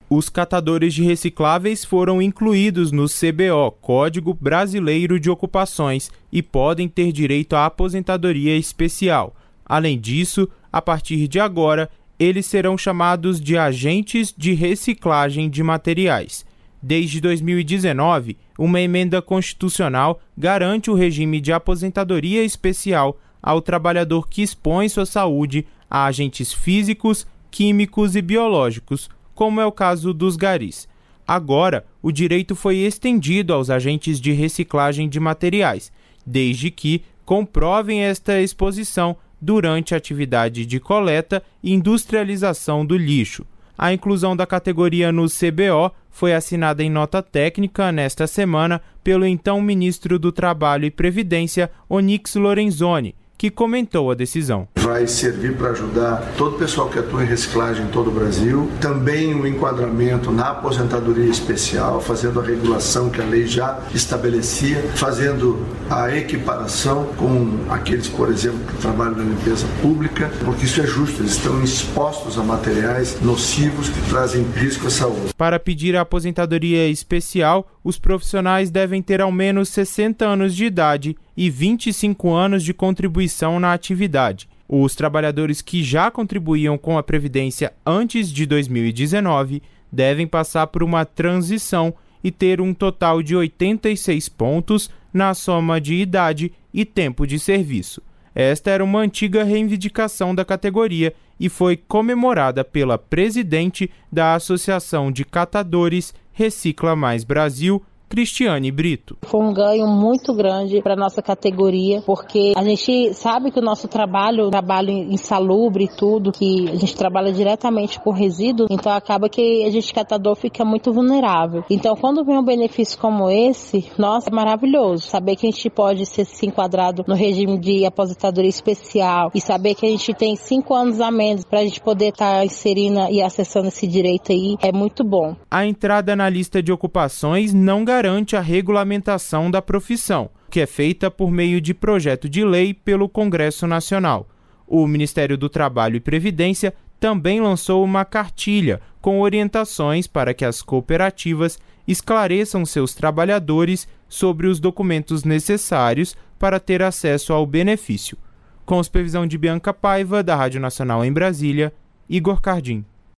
Os catadores de recicláveis foram incluídos no CBO, Código Brasileiro de Ocupações, e podem ter direito à aposentadoria especial. Além disso, a partir de agora, eles serão chamados de agentes de reciclagem de materiais. Desde 2019, uma emenda constitucional garante o regime de aposentadoria especial ao trabalhador que expõe sua saúde a agentes físicos, químicos e biológicos, como é o caso dos garis. Agora, o direito foi estendido aos agentes de reciclagem de materiais, desde que comprovem esta exposição durante a atividade de coleta e industrialização do lixo. A inclusão da categoria no CBO foi assinada em nota técnica nesta semana pelo então ministro do Trabalho e Previdência, Onyx Lorenzoni, que comentou a decisão. Vai servir para ajudar todo o pessoal que atua em reciclagem em todo o Brasil, também o enquadramento na aposentadoria especial, fazendo a regulação que a lei já estabelecia, fazendo a equiparação com aqueles, por exemplo, que trabalham na limpeza pública, porque isso é justo, eles estão expostos a materiais nocivos que trazem risco à saúde. Para pedir a aposentadoria especial, os profissionais devem ter ao menos 60 anos de idade e 25 anos de contribuição na atividade. Os trabalhadores que já contribuíam com a Previdência antes de 2019 devem passar por uma transição e ter um total de 86 pontos na soma de idade e tempo de serviço. Esta era uma antiga reivindicação da categoria e foi comemorada pela presidente da Associação de Catadores Recicla Mais Brasil, Cristiane Brito. Foi um ganho muito grande para a nossa categoria, porque a gente sabe que o nosso trabalho insalubre e tudo, que a gente trabalha diretamente com resíduo, então acaba que a gente catador fica muito vulnerável. Então quando vem um benefício como esse, nossa, é maravilhoso. Saber que a gente pode ser enquadrado no regime de aposentadoria especial e saber que a gente tem 5 anos a menos para a gente poder estar inserindo e acessando esse direito aí, é muito bom. A entrada na lista de ocupações não garante a regulamentação da profissão, que é feita por meio de projeto de lei pelo Congresso Nacional. O Ministério do Trabalho e Previdência também lançou uma cartilha com orientações para que as cooperativas esclareçam seus trabalhadores sobre os documentos necessários para ter acesso ao benefício. Com supervisão de Bianca Paiva, da Rádio Nacional em Brasília, Igor Cardim.